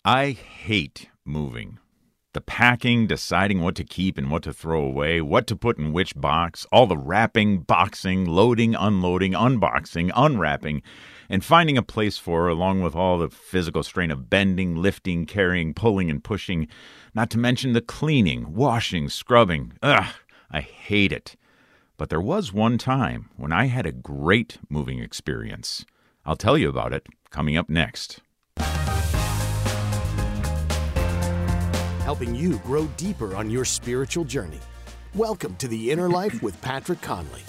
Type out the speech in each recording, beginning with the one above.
I hate moving. The packing, deciding what to keep and what to throw away, what to put in which box, all the wrapping, boxing, loading, unloading, unboxing, unwrapping, and finding a place for, along with all the physical strain of bending, lifting, carrying, pulling, and pushing, not to mention the cleaning, washing, scrubbing. Ugh, I hate it. But there was one time when I had a great moving experience. I'll tell you about it coming up next. Helping you grow deeper on your spiritual journey. Welcome to The Inner Life with Patrick Conley.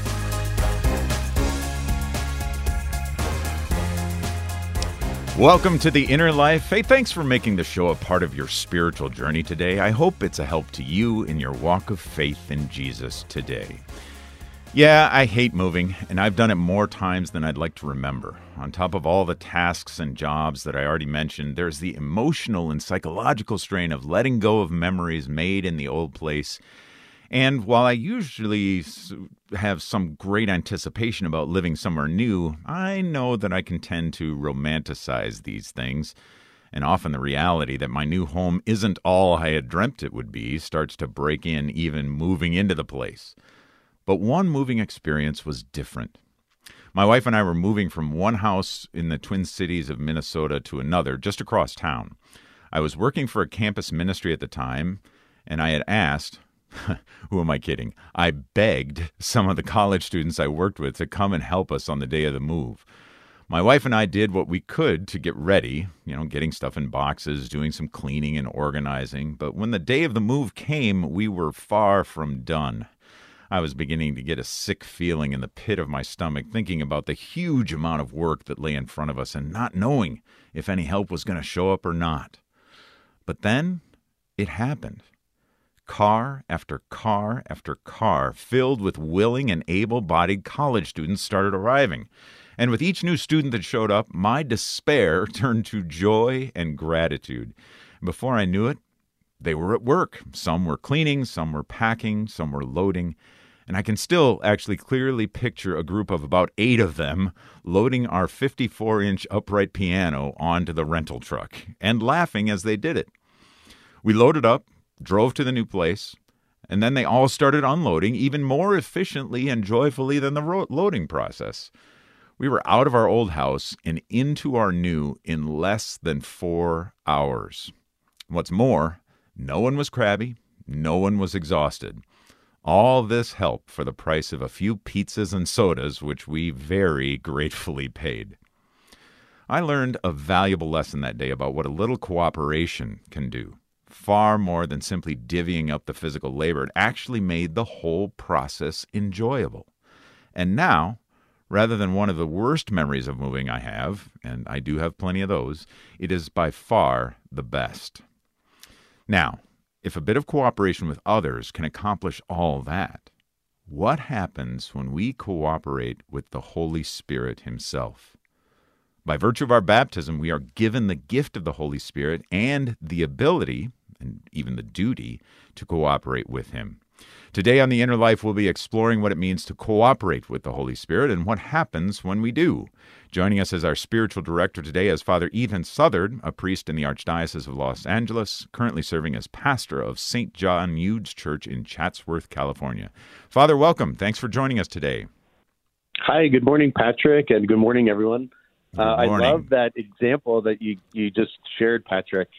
Welcome to The Inner Life. Hey, thanks for making the show a part of your spiritual journey today. I hope it's a help to you in your walk of faith in Jesus today. Yeah, I hate moving, and I've done it more times than I'd like to remember. On top of all the tasks and jobs that I already mentioned, there's the emotional and psychological strain of letting go of memories made in the old place. And while I usually have some great anticipation about living somewhere new, I know that I can tend to romanticize these things. And often the reality that my new home isn't all I had dreamt it would be starts to break in even moving into the place. But one moving experience was different. My wife and I were moving from one house in the Twin Cities of Minnesota to another just across town. I was working for a campus ministry at the time, and I had asked, who am I kidding? I begged some of the college students I worked with to come and help us on the day of the move. My wife and I did what we could to get ready, getting stuff in boxes, doing some cleaning and organizing. But when the day of the move came, we were far from done. I was beginning to get a sick feeling in the pit of my stomach, thinking about the huge amount of work that lay in front of us and not knowing if any help was going to show up or not. But then it happened. Car after car after car filled with willing and able-bodied college students started arriving. And with each new student that showed up, my despair turned to joy and gratitude. Before I knew it, they were at work. Some were cleaning, some were packing, some were loading. And I can still actually clearly picture a group of about 8 of them loading our 54-inch upright piano onto the rental truck and laughing as they did it. We loaded up, drove to the new place, and then they all started unloading even more efficiently and joyfully than the loading process. We were out of our old house and into our new in less than 4 hours. What's more, no one was crabby, no one was exhausted. All this help for the price of a few pizzas and sodas, which we very gratefully paid. I learned a valuable lesson that day about what a little cooperation can do. Far more than simply divvying up the physical labor, it actually made the whole process enjoyable. And now, rather than one of the worst memories of moving I have, and I do have plenty of those, it is by far the best. Now, if a bit of cooperation with others can accomplish all that, what happens when we cooperate with the Holy Spirit Himself? By virtue of our baptism, we are given the gift of the Holy Spirit and the ability, and even the duty, to cooperate with Him. Today on The Inner Life, we'll be exploring what it means to cooperate with the Holy Spirit and what happens when we do. Joining us as our spiritual director today is Father Ethan Southard, a priest in the Archdiocese of Los Angeles, currently serving as pastor of St. John Eudes Church in Chatsworth, California. Father, welcome. Thanks for joining us today. Hi, good morning, Patrick, and good morning, everyone. Good morning. I love that example that you just shared, Patrick.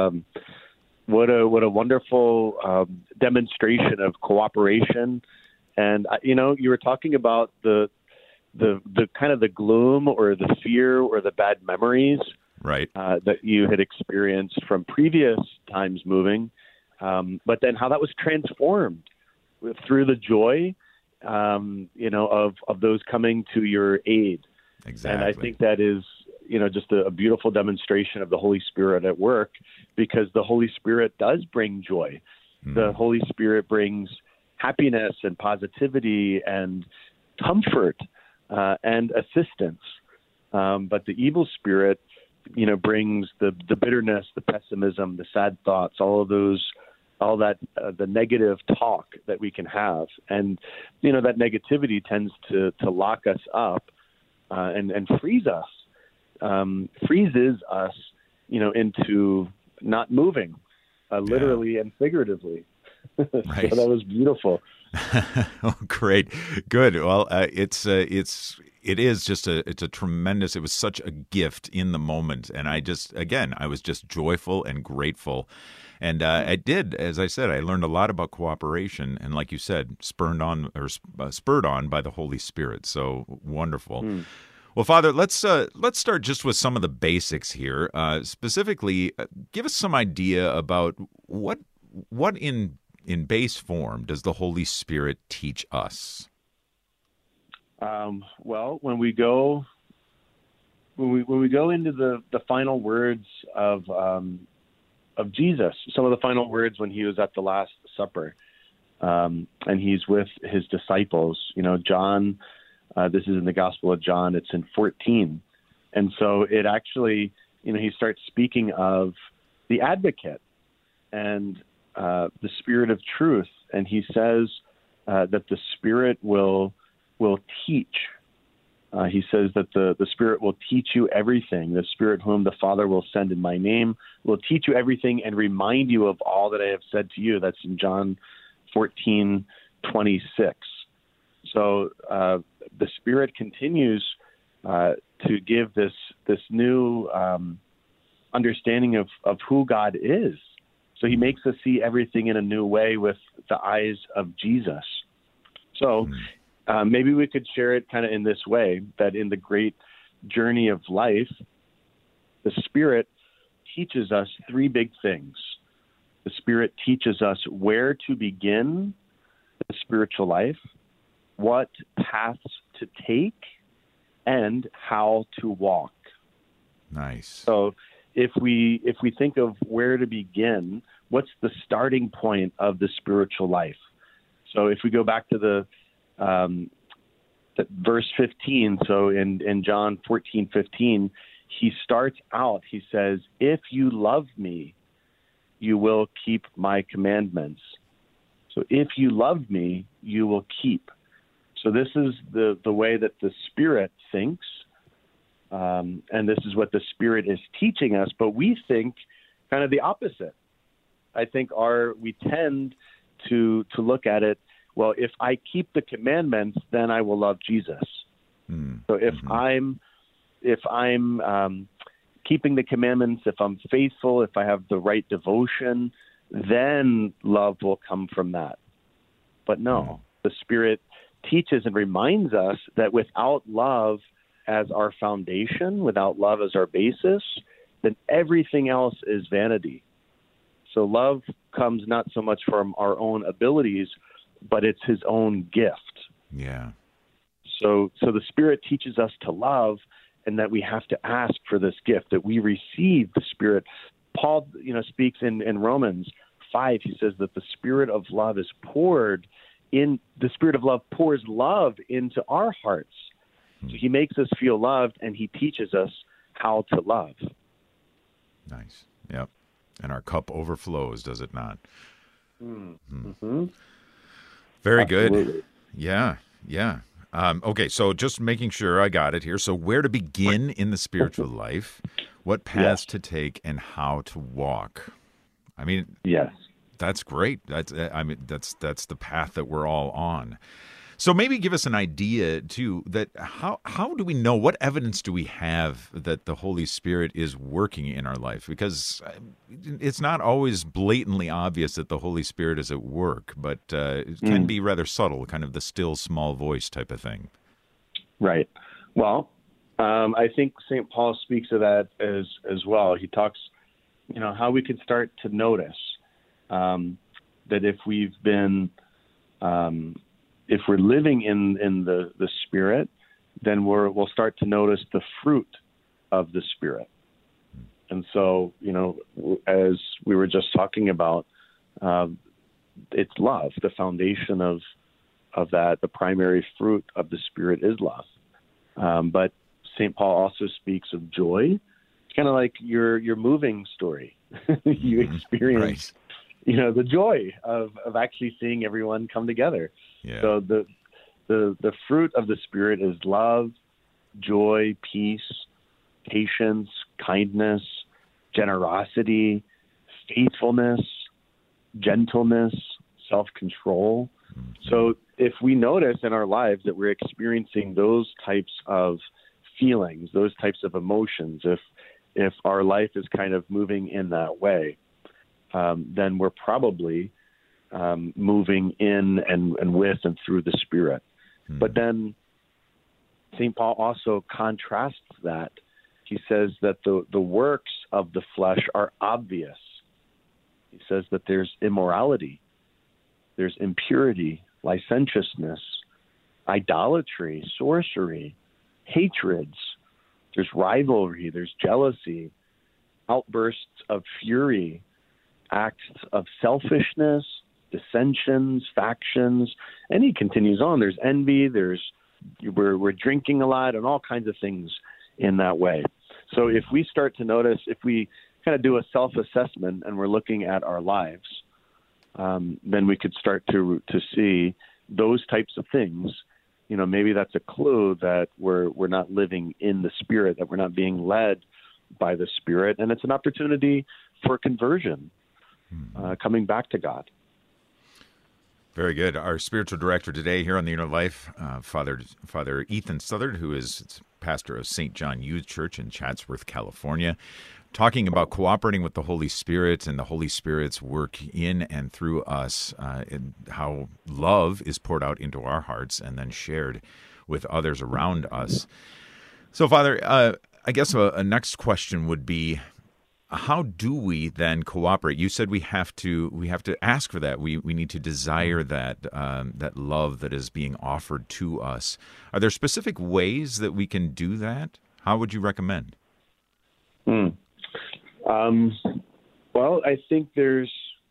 What a wonderful demonstration of cooperation. And you were talking about the kind of the gloom or the fear or the bad memories, right, that you had experienced from previous times moving, but then how that was transformed through the joy, of those coming to your aid. Exactly. And I think that is, just a beautiful demonstration of the Holy Spirit at work, because the Holy Spirit does bring joy. The Holy Spirit brings happiness and positivity and comfort and assistance. But the evil spirit, brings the bitterness, the pessimism, the sad thoughts, the negative talk that we can have. And, that negativity tends to lock us up and freeze us, freezes us into not moving, literally and figuratively. Right. So that was beautiful. Oh, great. Good. Well, it is just it's a tremendous, it was such a gift in the moment. And I was just joyful and grateful. And I did, as I said, I learned a lot about cooperation. And like you said, spurred on by the Holy Spirit. So wonderful. Well, Father, let's start just with some of the basics here. Specifically, give us some idea about what in base form does the Holy Spirit teach us? Well, when we go into the final words of Jesus, some of the final words when he was at the Last Supper, and he's with his disciples. John. This is in the Gospel of John. It's in 14, and so it actually, he starts speaking of the Advocate and the Spirit of truth, and he says that the Spirit will teach. He says that the Spirit will teach you everything. The Spirit whom the Father will send in my name will teach you everything and remind you of all that I have said to you. That's in John 14:26. So the Spirit continues to give this new understanding of who God is. So he makes us see everything in a new way with the eyes of Jesus. So maybe we could share it kind of in this way, that in the great journey of life, the Spirit teaches us three big things. The Spirit teaches us where to begin the spiritual life, what paths to take, and how to walk. Nice. So if we think of where to begin, what's the starting point of the spiritual life? So if we go back to the verse 15, so in John 14:15, he starts out, he says, if you love me, you will keep my commandments. So if you love me, you will keep. So this is the way that the Spirit thinks, and this is what the Spirit is teaching us, but we think kind of the opposite. I think we tend to look at it, well, if I keep the commandments, then I will love Jesus. So if I'm keeping the commandments, if I'm faithful, if I have the right devotion, then love will come from that. But no, the Spirit teaches and reminds us that without love as our foundation, without love as our basis, then everything else is vanity. So love comes not so much from our own abilities, but it's his own gift. Yeah. So the Spirit teaches us to love, and that we have to ask for this gift, that we receive the Spirit. Paul, speaks in Romans 5. He says that the Spirit of love is poured in. The Spirit of love pours love into our hearts. So he makes us feel loved, and he teaches us how to love. Nice. Yep. And our cup overflows, does it not? Mm-hmm. Very Absolutely. good. Yeah. Okay, so just making sure I got it here. So where to begin in the spiritual life, what paths to take, and how to walk. I mean, yes, that's great. That's the path that we're all on. So maybe give us an idea too, that how do we know, what evidence do we have that the Holy Spirit is working in our life? Because it's not always blatantly obvious that the Holy Spirit is at work, but it can be rather subtle, kind of the still small voice type of thing. Right. Well, I think St. Paul speaks of that as well. He talks, how we can start to notice that if we've been if we're living in the Spirit, then we'll start to notice the fruit of the Spirit. And so, as we were just talking about, it's love. The foundation of that, the primary fruit of the Spirit is love. But St. Paul also speaks of joy. It's kind of like your moving story. You experience, the joy of actually seeing everyone come together. Yeah. So the fruit of the Spirit is love, joy, peace, patience, kindness, generosity, faithfulness, gentleness, self-control. So if we notice in our lives that we're experiencing those types of feelings, those types of emotions, if our life is kind of moving in that way, then we're probably moving in and with and through the Spirit. But then St. Paul also contrasts that. He says that the works of the flesh are obvious. He says that there's immorality, there's impurity, licentiousness, idolatry, sorcery, hatreds, there's rivalry, there's jealousy, outbursts of fury, acts of selfishness, dissensions, factions, and he continues on. There's envy, we're drinking a lot, and all kinds of things in that way. So if we start to notice, if we kind of do a self-assessment and we're looking at our lives, then we could start to see those types of things. You know, maybe that's a clue that we're not living in the Spirit, that we're not being led by the Spirit, and it's an opportunity for conversion, coming back to God. Very good. Our spiritual director today here on The Inner Life, Father Ethan Southard, who is pastor of St. John Youth Church in Chatsworth, California, talking about cooperating with the Holy Spirit and the Holy Spirit's work in and through us, and how love is poured out into our hearts and then shared with others around us. So, Father, I guess a next question would be, how do we then cooperate? You said we have to ask for that. We need to desire that that love that is being offered to us. Are there specific ways that we can do that? How would you recommend? Well, I think there's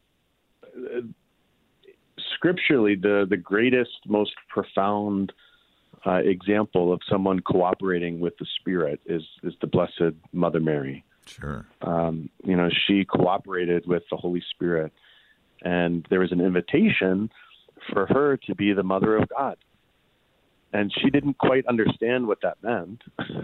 scripturally the greatest, most profound example of someone cooperating with the Spirit is the Blessed Mother Mary. Sure. She cooperated with the Holy Spirit, and there was an invitation for her to be the Mother of God. And she didn't quite understand what that meant.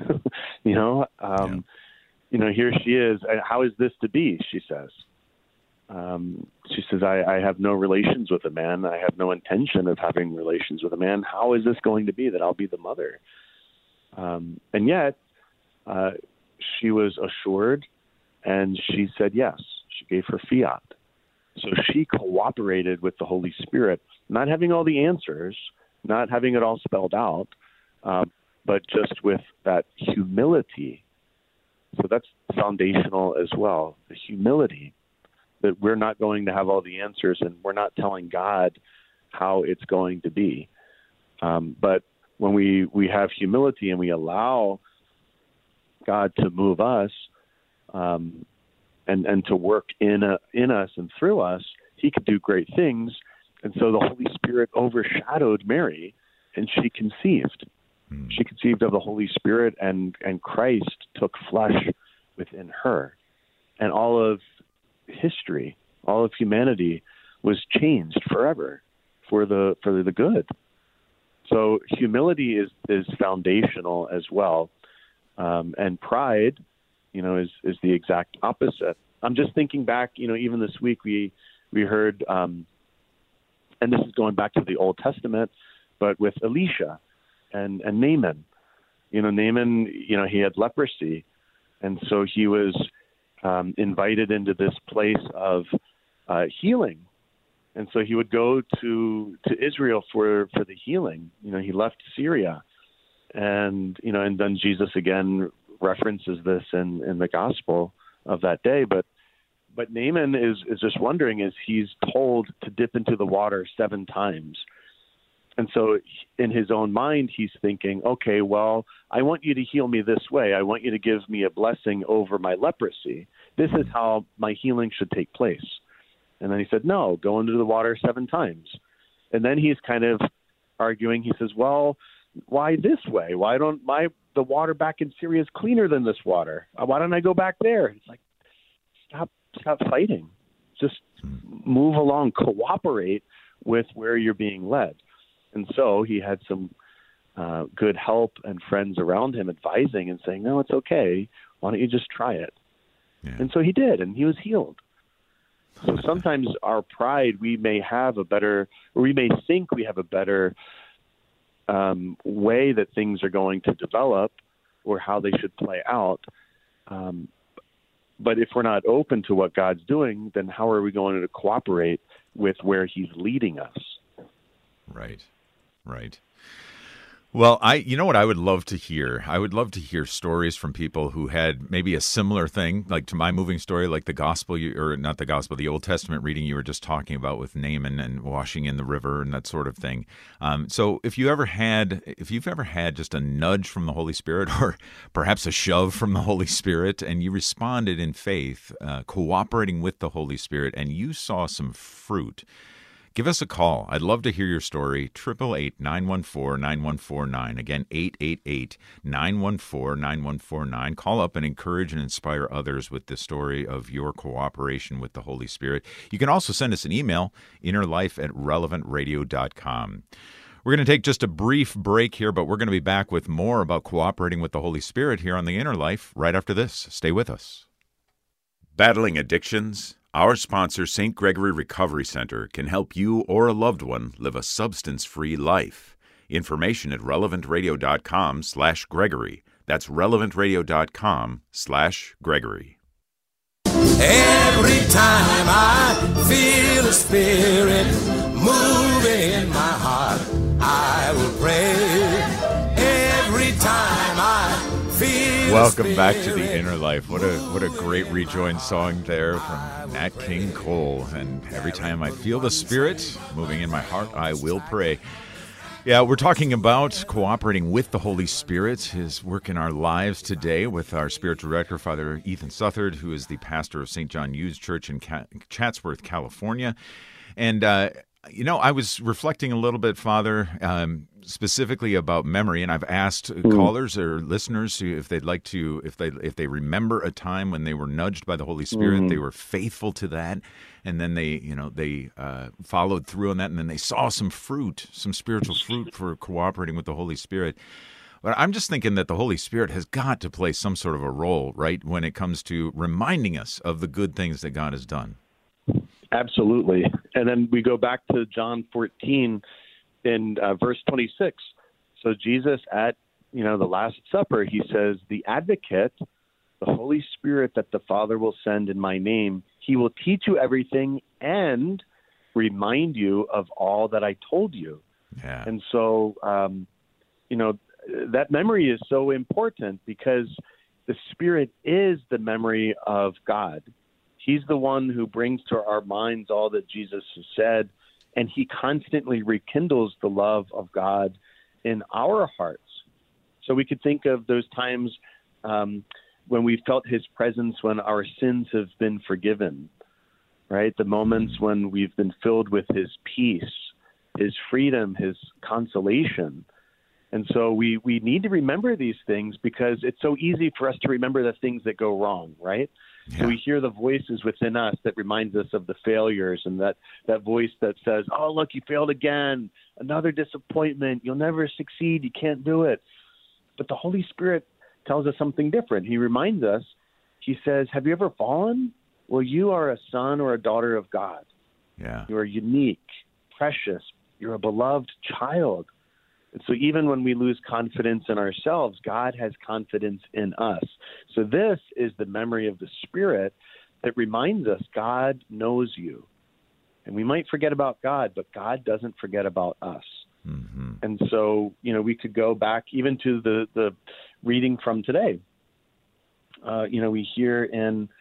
Here she is. How is this to be? She says. She says, I have no relations with a man. I have no intention of having relations with a man. How is this going to be that I'll be the mother? And yet, she was assured, and she said yes. She gave her fiat. So she cooperated with the Holy Spirit, not having all the answers, not having it all spelled out, but just with that humility. So that's foundational as well, the humility, that we're not going to have all the answers, and we're not telling God how it's going to be. But when we have humility and we allow God to move us and to work in us and through us, he could do great things. And so the Holy Spirit overshadowed Mary, and she conceived. She conceived of the Holy Spirit, and Christ took flesh within her. And all of history, all of humanity was changed forever for the good. So humility is foundational as well. And pride, is the exact opposite. I'm just thinking back, even this week we heard, and this is going back to the Old Testament, but with Elisha and Naaman. Naaman, he had leprosy, and so he was invited into this place of healing. And so he would go to Israel for the healing. He left Syria. And then Jesus again references this in the gospel of that day. But Naaman is just wondering, as he's told to dip into the water 7 times. And so in his own mind, he's thinking, okay, well, I want you to heal me this way. I want you to give me a blessing over my leprosy. This is how my healing should take place. And then he said, no, go into the water 7 times. And then he's kind of arguing. He says, well, why this way? Why don't the water back in Syria is cleaner than this water? Why don't I go back there? It's like, stop fighting. Just move along, cooperate with where you're being led. And so he had some good help and friends around him advising and saying, no, it's okay. Why don't you just try it? Yeah. And so he did, and he was healed. So sometimes our pride, we may think we have a better way that things are going to develop or how they should play out. But if we're not open to what God's doing, then how are we going to cooperate with where he's leading us? Right. Well, you know what I would love to hear? I would love to hear stories from people who had maybe a similar thing, like to my moving story, like the Old Testament reading you were just talking about with Naaman and washing in the river and that sort of thing. So if you've ever had just a nudge from the Holy Spirit or perhaps a shove from the Holy Spirit and you responded in faith, cooperating with the Holy Spirit, and you saw some fruit, give us a call. I'd love to hear your story. 888-914-9149. Again, 888-914-9149. Call up and encourage and inspire others with the story of your cooperation with the Holy Spirit. You can also send us an email, innerlife@relevantradio.com. We're going to take just a brief break here, but we're going to be back with more about cooperating with the Holy Spirit here on The Inner Life right after this. Stay with us. Battling addictions? Our sponsor, St. Gregory Recovery Center, can help you or a loved one live a substance-free life. Information at relevantradio.com/Gregory. That's relevantradio.com/Gregory. Every time I feel a spirit moving in my heart, I will pray. Every time I feel Welcome back to The Inner Life. What a great rejoined song there from Nat King Cole. And every time I feel the Spirit moving in my heart, I will pray. Yeah, we're talking about cooperating with the Holy Spirit, his work in our lives today with our spiritual director, Father Ethan Southard, who is the pastor of St. John Hughes Church in Chatsworth, California. And, I was reflecting a little bit, Father, specifically about memory, and I've asked callers or listeners if they'd like to, if they remember a time when they were nudged by the Holy Spirit, they were faithful to that, and then they followed through on that, and then they saw some spiritual fruit for cooperating with the Holy Spirit. But I'm just thinking that the Holy Spirit has got to play some sort of a role, right, when it comes to reminding us of the good things that God has done. Absolutely. And then we go back to John 14 in verse 26. So Jesus at, the Last Supper, he says, the advocate, the Holy Spirit that the Father will send in my name, he will teach you everything and remind you of all that I told you. Yeah. And so, that memory is so important because the Spirit is the memory of God. He's the one who brings to our minds all that Jesus has said, and he constantly rekindles the love of God in our hearts. So we could think of those times when we felt his presence, when our sins have been forgiven, right? The moments when we've been filled with his peace, his freedom, his consolation. And so we need to remember these things because it's so easy for us to remember the things that go wrong, right? Yeah. So we hear the voices within us that reminds us of the failures, and that voice that says, oh, look, you failed again, another disappointment, you'll never succeed, you can't do it. But the Holy Spirit tells us something different. He reminds us, he says, have you ever fallen? Well, you are a son or a daughter of God. Yeah. You are unique, precious, you're a beloved child. And so even when we lose confidence in ourselves, God has confidence in us. So this is the memory of the Spirit that reminds us God knows you. And we might forget about God, but God doesn't forget about us. Mm-hmm. And so, we could go back even to the reading from today. We hear in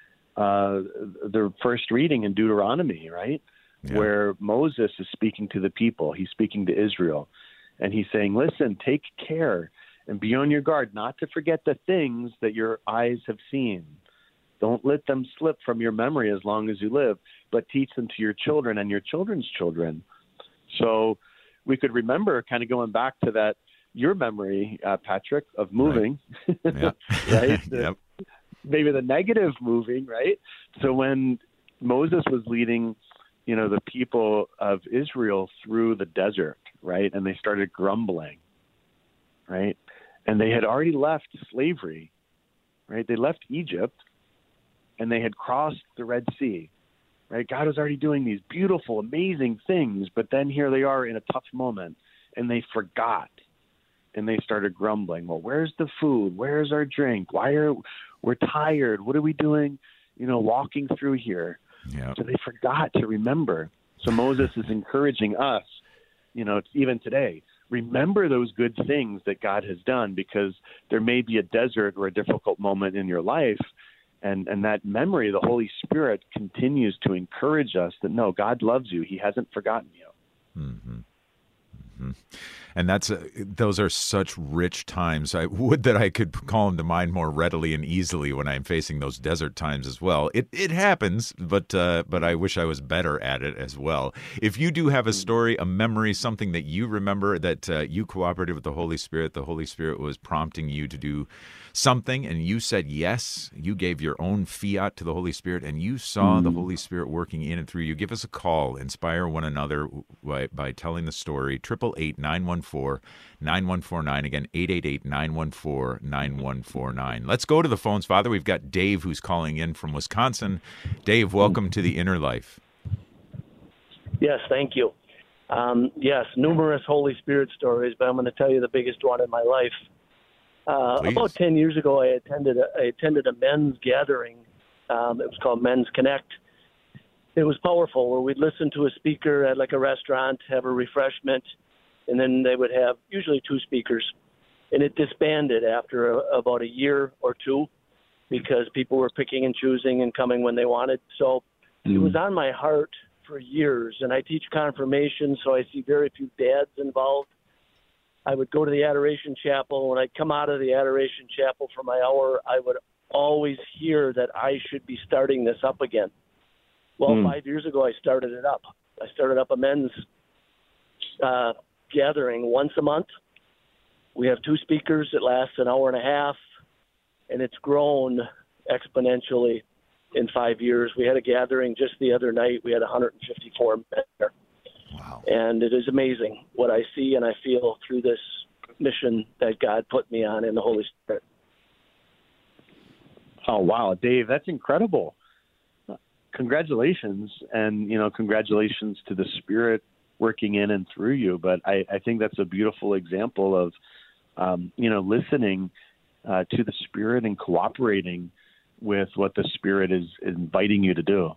the first reading in Deuteronomy, right, where Moses is speaking to the people. He's speaking to Israel. And he's saying, listen, take care and be on your guard not to forget the things that your eyes have seen. Don't let them slip from your memory as long as you live, but teach them to your children and your children's children. So we could remember, kind of going back to that, your memory, Patrick, of moving, right? Right? Yep. Maybe the negative moving, right? So when Moses was leading the people of Israel through the desert, right? And they started grumbling, right? And they had already left slavery, right? They left Egypt, and they had crossed the Red Sea, right? God was already doing these beautiful, amazing things, but then here they are in a tough moment, and they forgot, and they started grumbling. Well, where's the food? Where's our drink? We're tired? What are we doing, walking through here? Yeah. So they forgot to remember. So Moses is encouraging us, even today, remember those good things that God has done, because there may be a desert or a difficult moment in your life. And that memory, the Holy Spirit continues to encourage us that, no, God loves you. He hasn't forgotten you. Mm-hmm. Mm-hmm. And those are such rich times. I would that I could call them to mind more readily and easily when I'm facing those desert times as well. It happens, but I wish I was better at it as well. If you do have a story, a memory, something that you remember that you cooperated with the Holy Spirit was prompting you to do something, and you said yes, you gave your own fiat to the Holy Spirit, and you saw the Holy Spirit working in and through you, give us a call. Inspire one another by telling the story. 888-914-9149. Again, 888-914-9149. Let's go to the phones, Father. We've got Dave who's calling in from Wisconsin. Dave, welcome to the Inner Life. Yes, thank you. Yes, numerous Holy Spirit stories, but I'm going to tell you the biggest one in my life. About 10 years ago, I attended a men's gathering. It was called Men's Connect. It was powerful, where we'd listen to a speaker at like a restaurant, have a refreshment, and then they would have usually two speakers. And it disbanded after about a year or two, because people were picking and choosing and coming when they wanted. So it was on my heart for years, and I teach confirmation, so I see very few dads involved. I would go to the Adoration Chapel. When I'd come out of the Adoration Chapel for my hour, I would always hear that I should be starting this up again. Well, 5 years ago, I started it up. I started up a men's gathering once a month. We have two speakers. It lasts an hour and a half, and it's grown exponentially in 5 years. We had a gathering just the other night. We had 154 men there. Wow. And it is amazing what I see and I feel through this mission that God put me on in the Holy Spirit. Oh, wow, Dave, that's incredible. Congratulations. And, congratulations to the Spirit working in and through you. But I think that's a beautiful example of, listening to the Spirit and cooperating with what the Spirit is inviting you to do.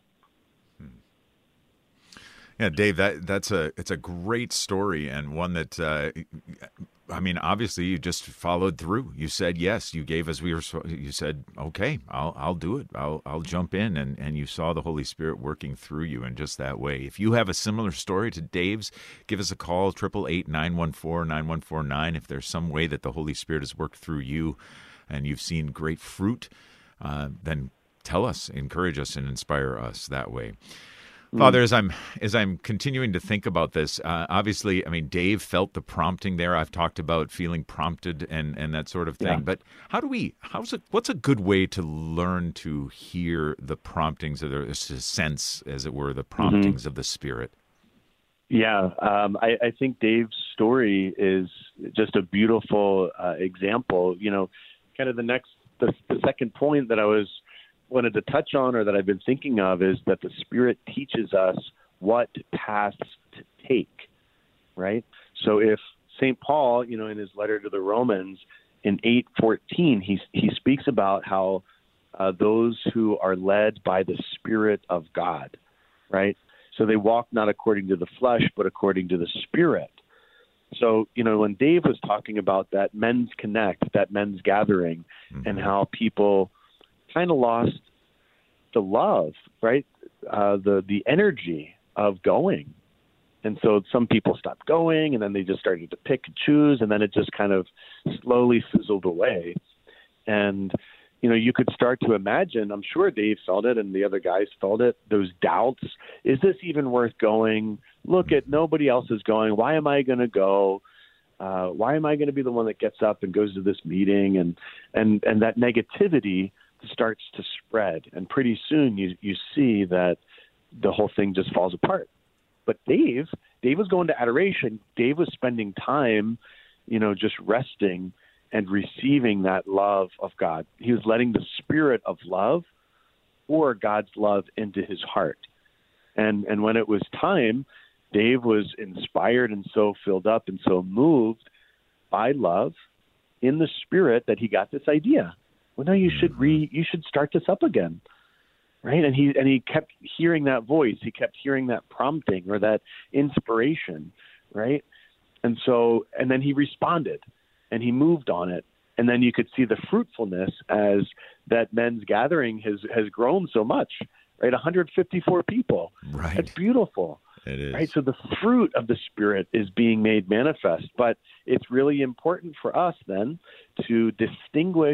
Yeah, Dave, it's a great story, and one that obviously you just followed through. You said yes. You gave us. You said, okay, I'll do it. I'll jump in, and you saw the Holy Spirit working through you in just that way. If you have a similar story to Dave's, give us a call, 888-914-9149. If there's some way that the Holy Spirit has worked through you, and you've seen great fruit, then tell us, encourage us, and inspire us that way. Father, as I'm continuing to think about this, obviously, Dave felt the prompting there. I've talked about feeling prompted and that sort of thing. Yeah. But what's a good way to learn to hear the promptings, or sense, as it were, the promptings of the Spirit? Yeah, I think Dave's story is just a beautiful example. Kind of the second point that I wanted to touch on, or that I've been thinking of, is that the Spirit teaches us what paths to take, right? So if St. Paul, in his letter to the Romans in 8:14, he speaks about how those who are led by the Spirit of God, right? So they walk not according to the flesh, but according to the Spirit. So, when Dave was talking about that men's connect, that men's gathering, and how people kind of lost the love, right? The energy of going. And so some people stopped going, and then they just started to pick and choose, and then it just kind of slowly fizzled away. And, you could start to imagine, I'm sure Dave felt it and the other guys felt it, those doubts. Is this even worth going? Look at nobody else is going. Why am I going to go? Why am I going to be the one that gets up and goes to this meeting? And that negativity starts to spread, and pretty soon you see that the whole thing just falls apart. But Dave was going to adoration. Dave was spending time, just resting and receiving that love of God. He was letting the Spirit of love pour God's love into his heart. And when it was time, Dave was inspired and so filled up and so moved by love in the Spirit that he got this idea. Well, no, you should start this up again, right? And he kept hearing that voice. He kept hearing that prompting or that inspiration, right? And then he responded and he moved on it. And then you could see the fruitfulness as that men's gathering has grown so much, right? 154 people. Right. That's beautiful. It is. Right. So the fruit of the Spirit is being made manifest. But it's really important for us then to distinguish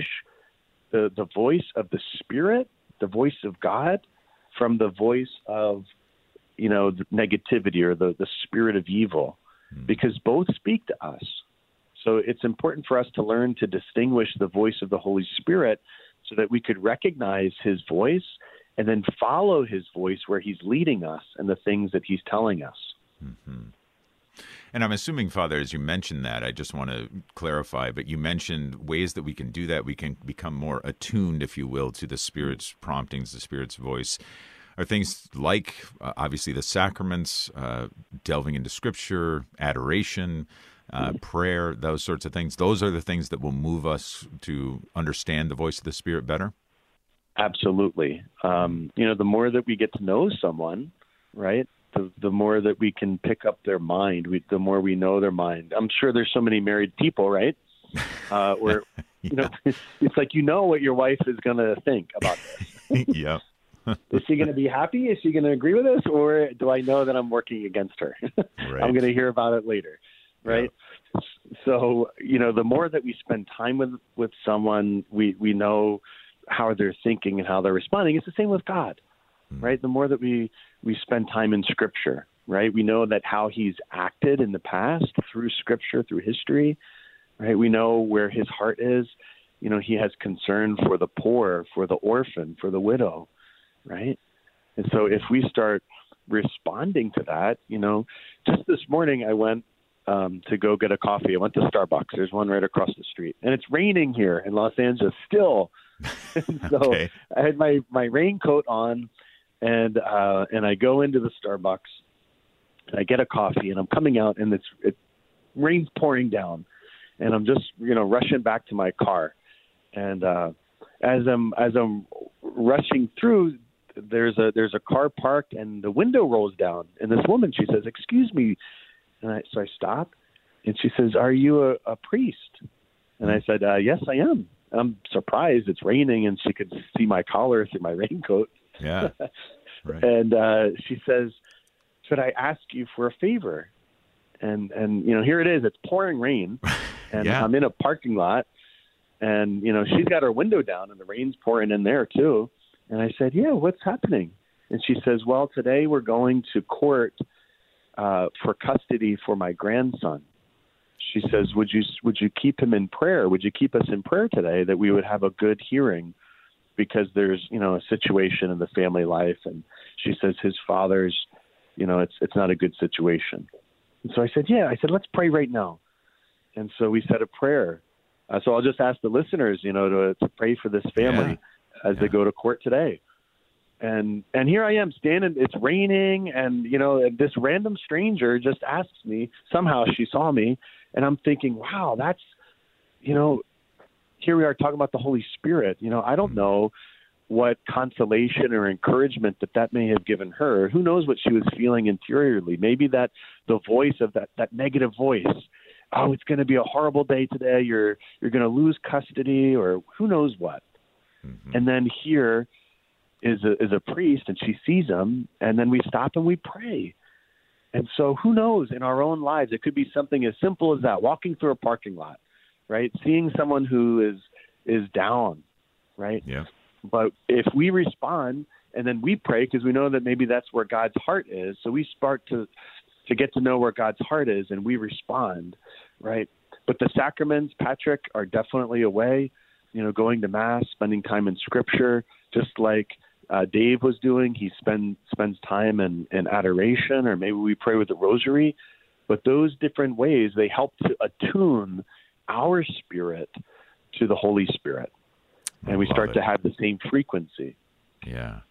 the voice of the Spirit, the voice of God, from the voice of, the negativity or the spirit of evil, because both speak to us. So it's important for us to learn to distinguish the voice of the Holy Spirit so that we could recognize his voice and then follow his voice where he's leading us and the things that he's telling us. Mm-hmm. And I'm assuming, Father, as you mentioned that, I just want to clarify, but you mentioned ways that we can do that. We can become more attuned, if you will, to the Spirit's promptings, the Spirit's voice. Are things like, obviously, the sacraments, delving into Scripture, adoration, prayer, those sorts of things. Those are the things that will move us to understand the voice of the Spirit better? Absolutely. The more that we get to know someone, right, the more that we can pick up their mind, the more we know their mind. I'm sure there's so many married people, right, where, it's like what your wife is going to think about this. Yeah. Is she going to be happy? Is she going to agree with us? Or do I know that I'm working against her? Right. I'm going to hear about it later, right? Yeah. So, the more that we spend time with someone, we know how they're thinking and how they're responding. It's the same with God, right? The more that we spend time in Scripture, right? We know that how he's acted in the past through Scripture, through history, right? We know where his heart is. He has concern for the poor, for the orphan, for the widow, right? And so if we start responding to that, just this morning I went to go get a coffee. I went to Starbucks. There's one right across the street. And it's raining here in Los Angeles still. So Okay. I had my raincoat on, and I go into the Starbucks, and I get a coffee, and I'm coming out, and it rain's pouring down, and I'm just rushing back to my car, and as I'm rushing through, there's a car parked, and the window rolls down, and this woman, she says, "Excuse me," and so I stop, and she says, "Are you a priest?" And I said, "Yes, I am." I'm surprised it's raining, and she could see my collar through my raincoat. Yeah. Right. And she says, "Should I ask you for a favor?" And here it is. It's pouring rain, and Yeah. I'm in a parking lot, and she's got her window down, and the rain's pouring in there too. And I said, "Yeah, what's happening?" And she says, "Well, today we're going to court for custody for my grandson." She says, would you keep him in prayer? Would you keep us in prayer today that we would have a good hearing? Because there's, a situation in the family life. And she says his father's, it's not a good situation. And so I said, yeah. I said, let's pray right now. And so we said a prayer. So I'll just ask the listeners, to pray for this family as they go to court today. And here I am standing, it's raining, and, this random stranger just asks me, somehow she saw me, and I'm thinking, wow, that's, here we are talking about the Holy Spirit. I don't know what consolation or encouragement that may have given her. Who knows what she was feeling interiorly? Maybe that the voice of that negative voice, oh, it's going to be a horrible day today, you're going to lose custody, or who knows what. Mm-hmm. And then here is a priest, and she sees him, and then we stop and we pray. And so who knows, in our own lives, it could be something as simple as that, walking through a parking lot, right? Seeing someone who is down, right? Yeah. But if we respond and then we pray, because we know that maybe that's where God's heart is, so we start to get to know where God's heart is, and we respond, right? But the sacraments, Patrick, are definitely a way, going to Mass, spending time in Scripture, just like Dave was doing. He spends time in adoration, or maybe we pray with the rosary. But those different ways, they help to attune our spirit to the Holy Spirit. And we start to have the same frequency. Yeah.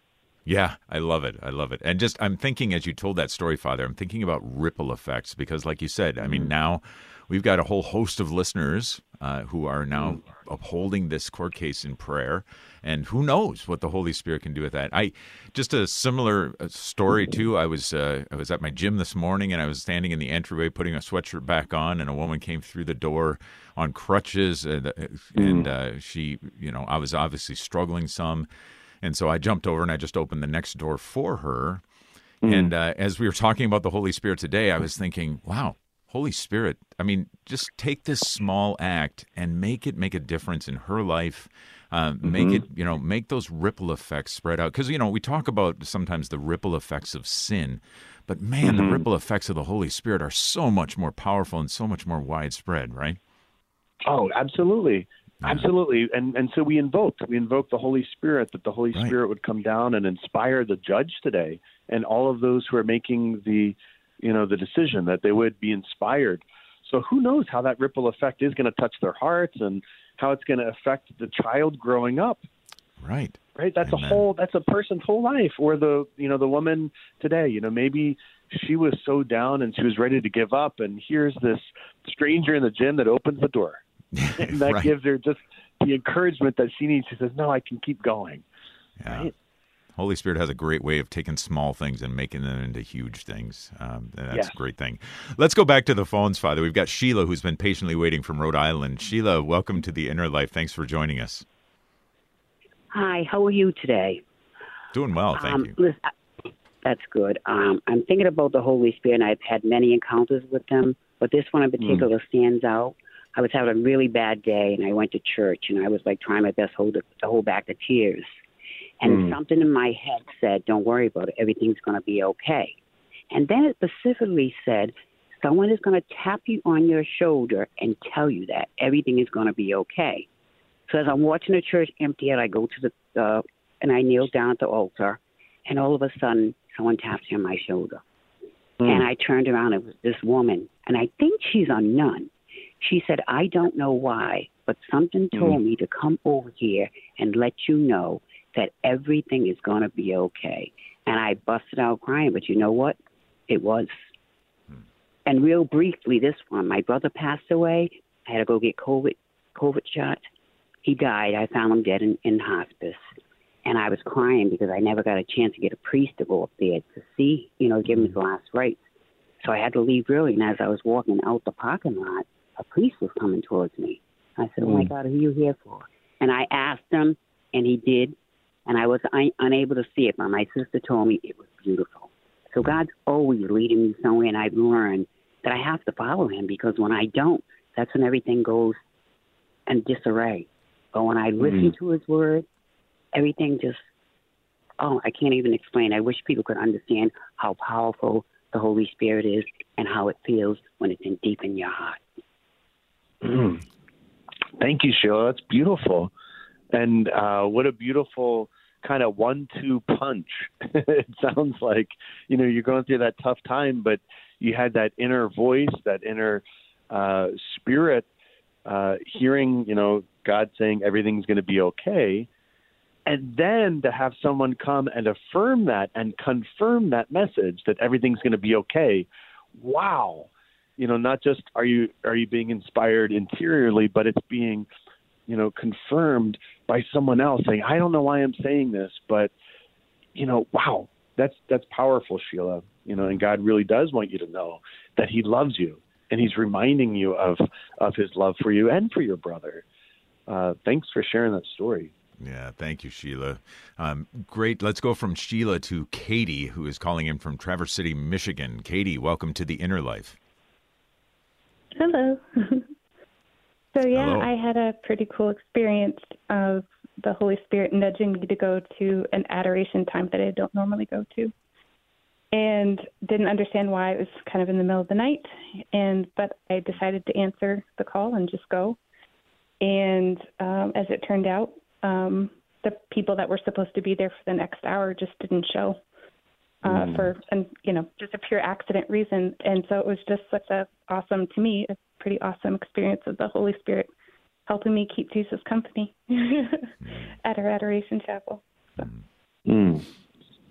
Yeah, I love it. I love it. And just, I'm thinking as you told that story, Father, I'm thinking about ripple effects because like you said, I mean, now we've got a whole host of listeners who are now upholding this court case in prayer. And who knows what the Holy Spirit can do with that. Just a similar story too. I was at my gym this morning and I was standing in the entryway putting a sweatshirt back on, and a woman came through the door on crutches, and she, I was obviously struggling some. And so I jumped over and I just opened the next door for her. And as we were talking about the Holy Spirit today, I was thinking, wow, Holy Spirit, I mean, just take this small act and make a difference in her life. Make it, make those ripple effects spread out. Because, we talk about sometimes the ripple effects of sin. But man, the ripple effects of the Holy Spirit are so much more powerful and so much more widespread, right? Oh, absolutely. Absolutely. And so we invoke the Holy Spirit, that the Holy Spirit would come down and inspire the judge today and all of those who are making the decision, that they would be inspired. So who knows how that ripple effect is going to touch their hearts and how it's going to affect the child growing up. Right. That's that's a person's whole life. Or the woman today, maybe she was so down and she was ready to give up, and here's this stranger in the gym that opens the door. And that gives her just the encouragement that she needs. She says, no, I can keep going. Yeah. Right? Holy Spirit has a great way of taking small things and making them into huge things. And that's a great thing. Let's go back to the phones, Father. We've got Sheila, who's been patiently waiting from Rhode Island. Sheila, welcome to the Inner Life. Thanks for joining us. Hi, how are you today? Doing well, thank you. Listen, that's good. I'm thinking about the Holy Spirit, and I've had many encounters with them, but this one in particular stands out. I was having a really bad day, and I went to church, and I was like trying my best to hold back the tears. And something in my head said, don't worry about it. Everything's going to be okay. And then it specifically said, someone is going to tap you on your shoulder and tell you that everything is going to be okay. So as I'm watching the church empty out, I go to and I kneel down at the altar, and all of a sudden, someone taps me on my shoulder. And I turned around, and it was this woman, and I think she's a nun. She said, I don't know why, but something told me to come over here and let you know that everything is going to be okay. And I busted out crying, but you know what? It was. And real briefly, this one, my brother passed away. I had to go get COVID shot. He died. I found him dead in hospice. And I was crying because I never got a chance to get a priest to go up there to see, give him his last rites. So I had to leave early. And as I was walking out the parking lot, a priest was coming towards me. I said, oh, my God, who are you here for? And I asked him, and he did. And I was unable to see it, but my sister told me it was beautiful. So God's always leading me somewhere, and I've learned that I have to follow him, because when I don't, that's when everything goes in disarray. But when I listen to his word, everything just, I can't even explain. I wish people could understand how powerful the Holy Spirit is and how it feels when it's in deep in your heart. Thank you, Sheila. That's beautiful. And what a beautiful kind of 1-2 punch. It sounds like, you're going through that tough time, but you had that inner voice, that inner spirit, hearing, God saying everything's going to be okay. And then to have someone come and affirm that and confirm that message that everything's going to be okay. Wow. Not just are you being inspired interiorly, but it's being confirmed by someone else saying, I don't know why I'm saying this, but, wow, that's powerful, Sheila. And God really does want you to know that he loves you, and he's reminding you of his love for you and for your brother. Thanks for sharing that story. Yeah, thank you, Sheila. Great. Let's go from Sheila to Katie, who is calling in from Traverse City, Michigan. Katie, welcome to the Inner Life. Hello. Hello. I had a pretty cool experience of the Holy Spirit nudging me to go to an adoration time that I don't normally go to, and didn't understand why. It was kind of in the middle of the night, but I decided to answer the call and just go. And as it turned out, the people that were supposed to be there for the next hour just didn't show just a pure accident reason. And so it was just such a pretty awesome experience of the Holy Spirit helping me keep Jesus company at our Adoration Chapel. So.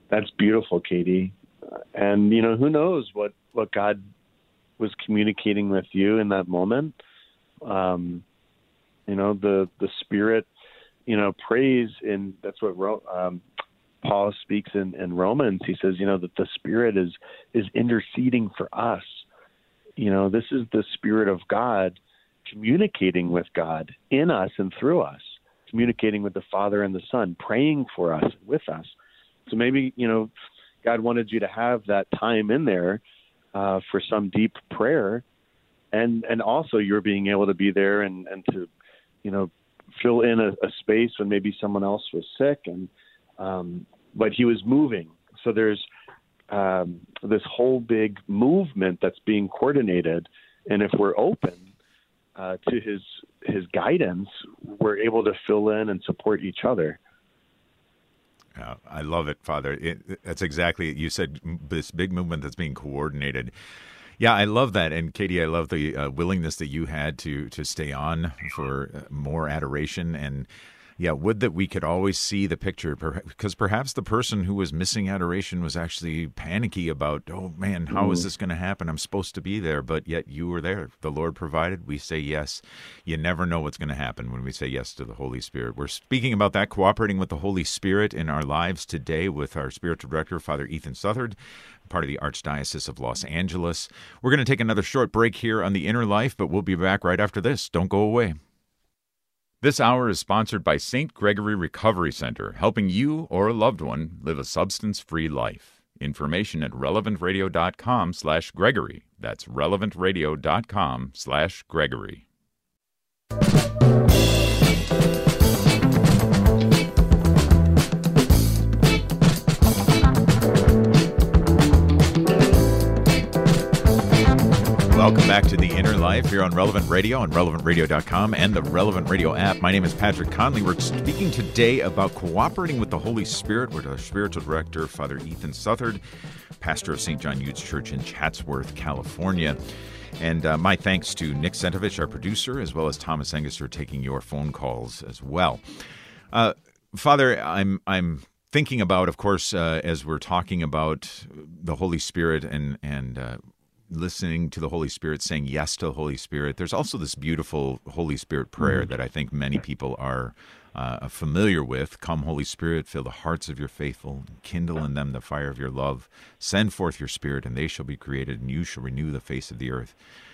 That's beautiful, Katie. And, who knows what God was communicating with you in that moment. The Spirit, prays, and that's what Paul speaks in Romans. He says, that the Spirit is interceding for us. This is the Spirit of God communicating with God in us and through us, communicating with the Father and the Son, praying for us, with us. So maybe, God wanted you to have that time in there for some deep prayer. And also you're being able to be there and to, fill in a space when maybe someone else was sick. But he was moving. So there's this whole big movement that's being coordinated. And if we're open to his guidance, we're able to fill in and support each other. I love it, Father. That's exactly, you said, this big movement that's being coordinated. Yeah, I love that. And Katie, I love the willingness that you had to stay on for more adoration. And yeah, would that we could always see the picture, because perhaps the person who was missing adoration was actually panicky about, oh man, how is this going to happen? I'm supposed to be there, but yet you were there. The Lord provided. We say yes. You never know what's going to happen when we say yes to the Holy Spirit. We're speaking about that, cooperating with the Holy Spirit in our lives today with our spiritual director, Father Ethan Southard, part of the Archdiocese of Los Angeles. We're going to take another short break here on The Inner Life, but we'll be back right after this. Don't go away. This hour is sponsored by St. Gregory Recovery Center, helping you or a loved one live a substance-free life. Information at relevantradio.com/Gregory. That's relevantradio.com/Gregory. Welcome back to The Inner Life here on Relevant Radio and relevantradio.com and the Relevant Radio app. My name is Patrick Conley. We're speaking today about cooperating with the Holy Spirit with our spiritual director, Father Ethan Southard, pastor of St. John Eudes Church in Chatsworth, California. And my thanks to Nick Sentovich, our producer, as well as Thomas Angus for taking your phone calls as well. Father, I'm thinking about, of course, as we're talking about the Holy Spirit and listening to the Holy Spirit, saying yes to the Holy Spirit. There's also this beautiful Holy Spirit prayer that I think many people are familiar with. Come, Holy Spirit, fill the hearts of your faithful, kindle in them the fire of your love. Send forth your Spirit, and they shall be created, and you shall renew the face of the earth.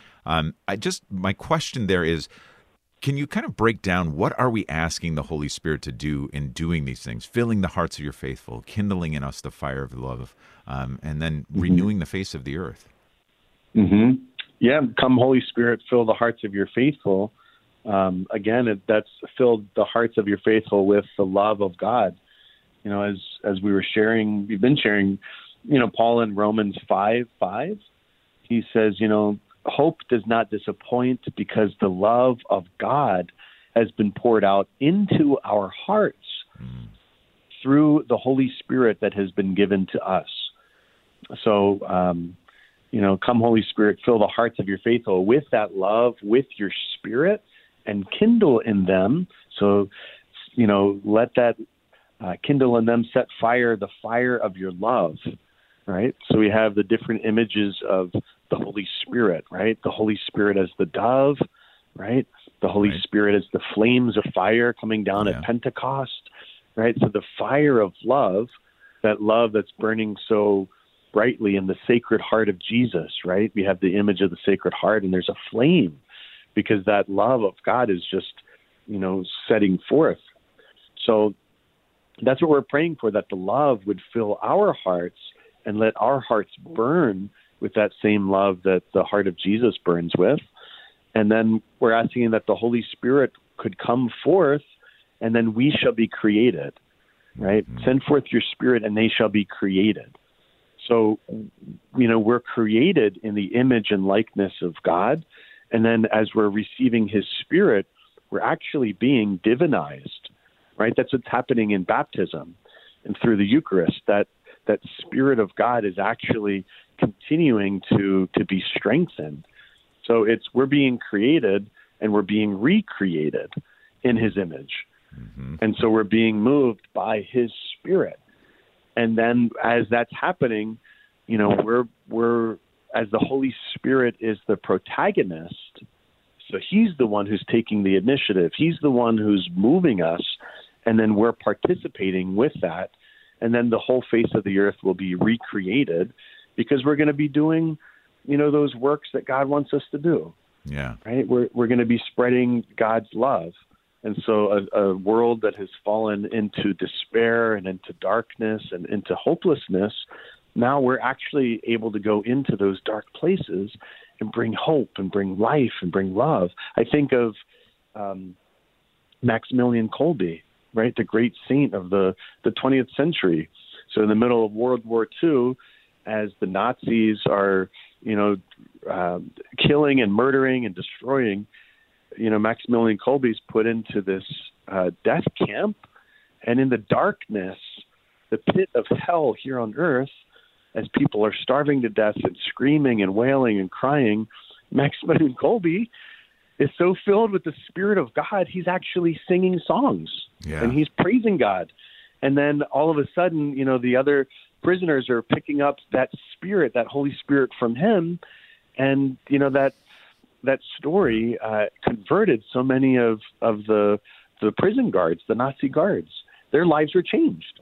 My question there is, can you kind of break down what are we asking the Holy Spirit to do in doing these things, filling the hearts of your faithful, kindling in us the fire of love, and then renewing the face of the earth? Yeah, come Holy Spirit, fill the hearts of your faithful. Again, that's filled the hearts of your faithful with the love of God. As we've been sharing, Paul in Romans 5:5, he says, hope does not disappoint because the love of God has been poured out into our hearts through the Holy Spirit that has been given to us. So, come Holy Spirit, fill the hearts of your faithful with that love, with your Spirit, and kindle in them. So, let that kindle in them, set fire, the fire of your love, right? So we have the different images of the Holy Spirit, right? The Holy Spirit as the dove, right? The Holy Spirit as the flames of fire coming down at Pentecost, right? So the fire of love, that love that's burning so brightly in the Sacred Heart of Jesus, right? We have the image of the Sacred Heart, and there's a flame because that love of God is just, setting forth. So that's what we're praying for, that the love would fill our hearts and let our hearts burn with that same love that the heart of Jesus burns with. And then we're asking that the Holy Spirit could come forth, and then we shall be created, right? Send forth your Spirit, and they shall be created. So, we're created in the image and likeness of God. And then as we're receiving his Spirit, we're actually being divinized, right? That's what's happening in baptism and through the Eucharist, that Spirit of God is actually continuing to be strengthened. So we're being created and we're being recreated in his image. And so we're being moved by his Spirit. And then as that's happening, you know, we're as the Holy Spirit is the protagonist, so he's the one who's taking the initiative. He's the one who's moving us, and then we're participating with that. And then the whole face of the earth will be recreated because we're going to be doing, you know, those works that God wants us to do. Yeah. Right? We're going to be spreading God's love. And so a world that has fallen into despair and into darkness and into hopelessness, now we're actually able to go into those dark places and bring hope and bring life and bring love. I think of Maximilian Kolbe, right, the great saint of the 20th century. So in the middle of World War II, as the Nazis are, you know, killing and murdering and destroying, you know, Maximilian Kolbe's put into this death camp. And in the darkness, the pit of hell here on earth, as people are starving to death and screaming and wailing and crying, Maximilian Kolbe is so filled with the Spirit of God, he's actually singing songs. Yeah. And he's praising God. And then all of a sudden, you know, the other prisoners are picking up that Spirit, that Holy Spirit from him. And, you know, that story converted so many of the prison guards, the Nazi guards. Their lives were changed.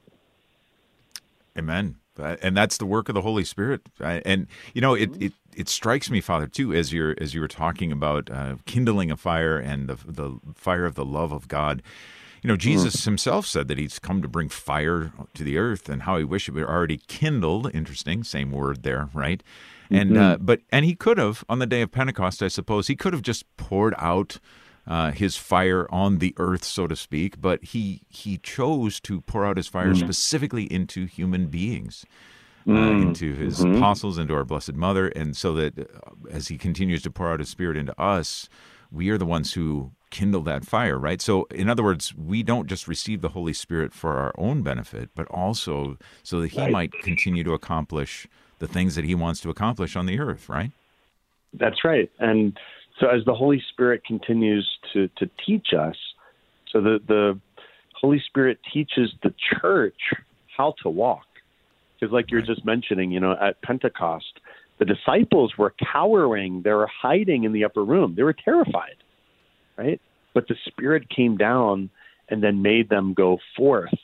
Amen. And that's the work of the Holy Spirit. And, you know, it strikes me, Father, too, as you were talking about kindling a fire and the fire of the love of God. You know, Jesus himself said that he's come to bring fire to the earth, and how he wished it were already kindled. Interesting, same word there, right? And and he could have, on the day of Pentecost, I suppose, he could have just poured out his fire on the earth, so to speak, but he chose to pour out his fire specifically into human beings, into his apostles, into our Blessed Mother, and so that as he continues to pour out his Spirit into us, we are the ones who kindle that fire, right? So, in other words, we don't just receive the Holy Spirit for our own benefit, but also so that he might continue to accomplish the things that he wants to accomplish on the earth, right? That's right. And so as the Holy Spirit continues to teach us, so the Holy Spirit teaches the church how to walk. Because like you're just mentioning, you know, at Pentecost, the disciples were cowering. They were hiding in the upper room. They were terrified, right? But the Spirit came down and then made them go forth.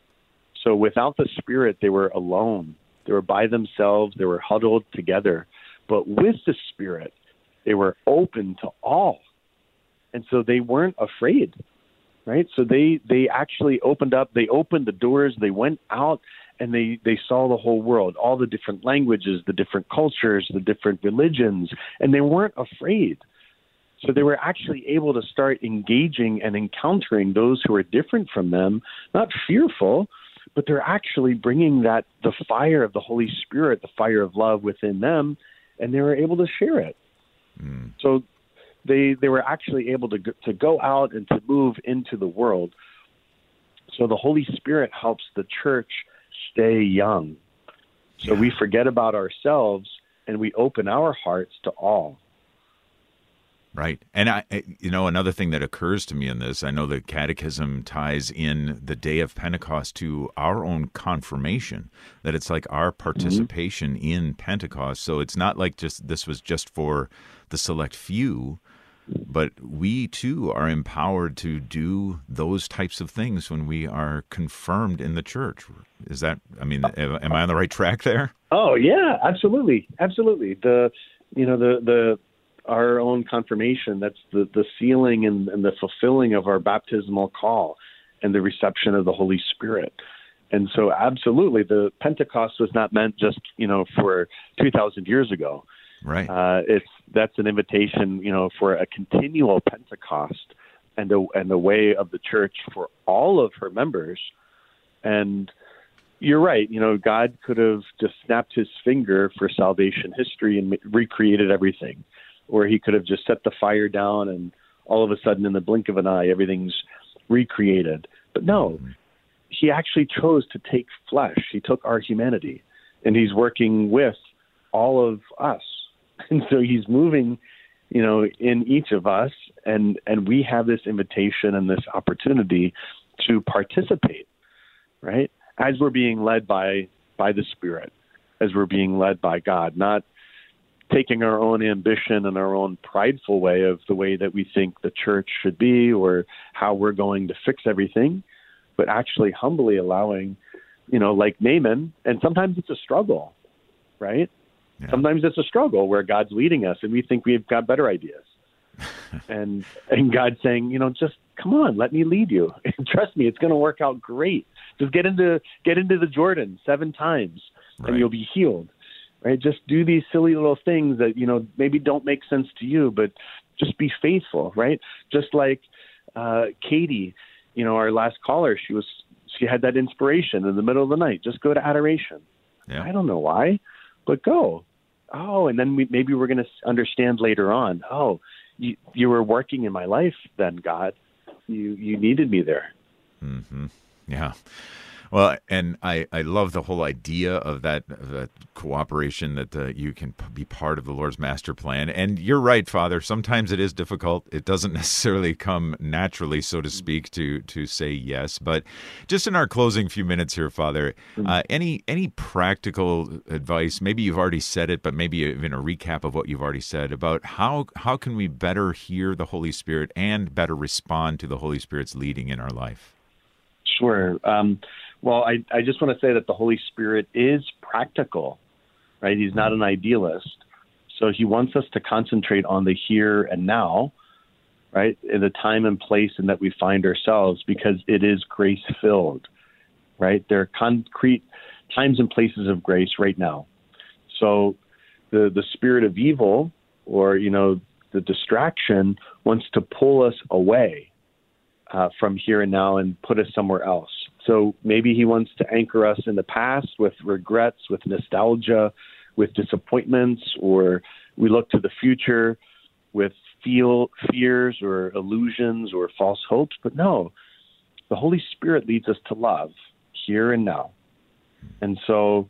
So without the Spirit, they were alone. They were by themselves. They were huddled together. But with the Spirit, they were open to all. And so they weren't afraid, right? So they actually opened up. They opened the doors. They went out and they saw the whole world, all the different languages, the different cultures, the different religions, and they weren't afraid. So they were actually able to start engaging and encountering those who are different from them, not fearful, but they're actually bringing the fire of the Holy Spirit, the fire of love within them, and they were able to share it. So they were actually able to go out and to move into the world. So the Holy Spirit helps the church stay young. So we forget about ourselves and we open our hearts to all. Right. And, another thing that occurs to me in this, I know the Catechism ties in the day of Pentecost to our own confirmation, that it's like our participation in Pentecost. So it's not like this was just for the select few, but we too are empowered to do those types of things when we are confirmed in the church. Is that, am I on the right track there? Oh, yeah, absolutely. Absolutely. Our own confirmation, that's the sealing and the fulfilling of our baptismal call and the reception of the Holy Spirit. And so absolutely, the Pentecost was not meant just, for 2,000 years ago. Right. That's an invitation, for a continual Pentecost and the way of the church for all of her members. And you're right. God could have just snapped his finger for salvation history and recreated everything. Or he could have just set the fire down and all of a sudden in the blink of an eye, everything's recreated. But no, he actually chose to take flesh. He took our humanity and he's working with all of us. And so he's moving, in each of us. And we have this invitation and this opportunity to participate, right? as we're being led by the Spirit, as we're being led by God, not taking our own ambition and our own prideful way of the way that we think the church should be or how we're going to fix everything, but actually humbly allowing, like Naaman, and sometimes it's a struggle, right? Yeah. Sometimes it's a struggle where God's leading us and we think we've got better ideas. and God's saying, just come on, let me lead you. Trust me, it's going to work out great. Just get into the Jordan 7 times and you'll be healed. Right? Just do these silly little things that, maybe don't make sense to you, but just be faithful, right? Just like Katie, our last caller, she had that inspiration in the middle of the night. Just go to adoration. Yeah. I don't know why, but go. Oh, and then maybe we're going to understand later on. Oh, you were working in my life then, God. You needed me there. Mm-hmm. Yeah. Well, and I love the whole idea of that cooperation, that you can be part of the Lord's master plan. And you're right, Father. Sometimes it is difficult. It doesn't necessarily come naturally, so to speak, to say yes. But just in our closing few minutes here, Father, any practical advice? Maybe you've already said it, but maybe even a recap of what you've already said about how can we better hear the Holy Spirit and better respond to the Holy Spirit's leading in our life? Sure. Well, I just want to say that the Holy Spirit is practical, right? He's not an idealist. So he wants us to concentrate on the here and now, right, in the time and place in that we find ourselves, because it is grace-filled, right? There are concrete times and places of grace right now. So the spirit of evil, or, the distraction, wants to pull us away from here and now and put us somewhere else. So maybe he wants to anchor us in the past with regrets, with nostalgia, with disappointments, or we look to the future with fears or illusions or false hopes. But no, the Holy Spirit leads us to love here and now. And so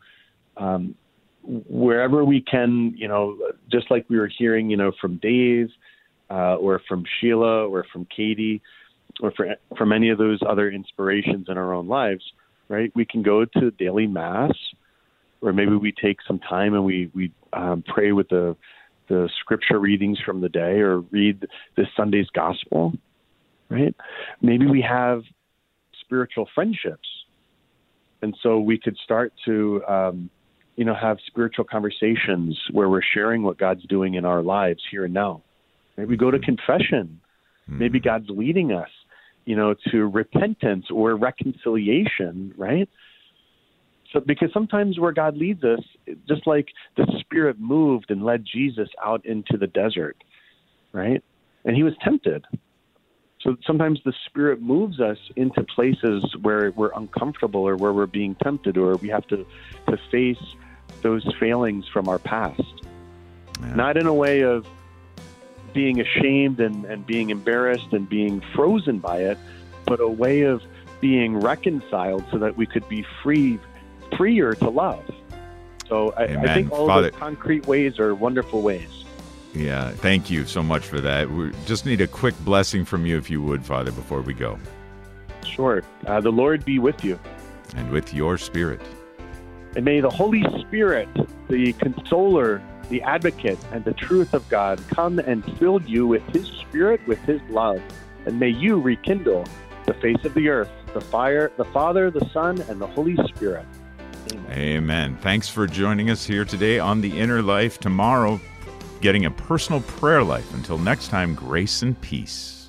wherever we can, just like we were hearing, from Dave or from Sheila or from Katie, or from any of those other inspirations in our own lives, right? We can go to daily mass, or maybe we take some time and we pray with the scripture readings from the day, or read this Sunday's gospel, right? Maybe we have spiritual friendships. And so we could start to, have spiritual conversations where we're sharing what God's doing in our lives here and now. Maybe we go to confession. Maybe God's leading us, to repentance or reconciliation, right? So because sometimes where God leads us, just like the Spirit moved and led Jesus out into the desert, right? And he was tempted. So sometimes the Spirit moves us into places where we're uncomfortable, or where we're being tempted, or we have to face those failings from our past. Yeah. Not in a way of being ashamed and being embarrassed and being frozen by it, but a way of being reconciled so that we could be freer to love. So I think all Father, of those concrete ways are wonderful ways. Yeah, thank you so much for that. We just need a quick blessing from you, if you would, Father, before we go. Sure. The Lord be with you. And with your spirit. And may the Holy Spirit, the consoler, the advocate, and the truth of God come and fill you with his Spirit, with his love. And may you rekindle the face of the earth, the Father, the Son, and the Holy Spirit. Amen. Amen. Thanks for joining us here today on The Inner Life. Tomorrow, getting a personal prayer life. Until next time, grace and peace.